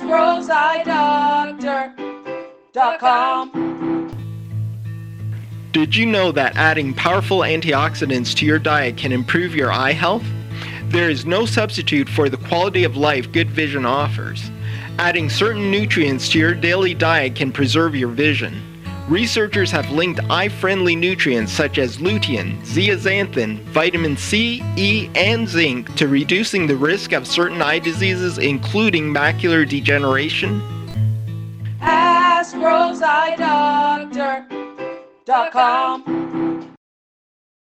AskRoseEyeDoctor.com. Did you know that adding powerful antioxidants to your diet can improve your eye health? There is no substitute for the quality of life good vision offers. Adding certain nutrients to your daily diet can preserve your vision. Researchers have linked eye-friendly nutrients such as lutein, zeaxanthin, vitamin C, E, and zinc to reducing the risk of certain eye diseases, including macular degeneration. AskRoseEyeDoctor.com.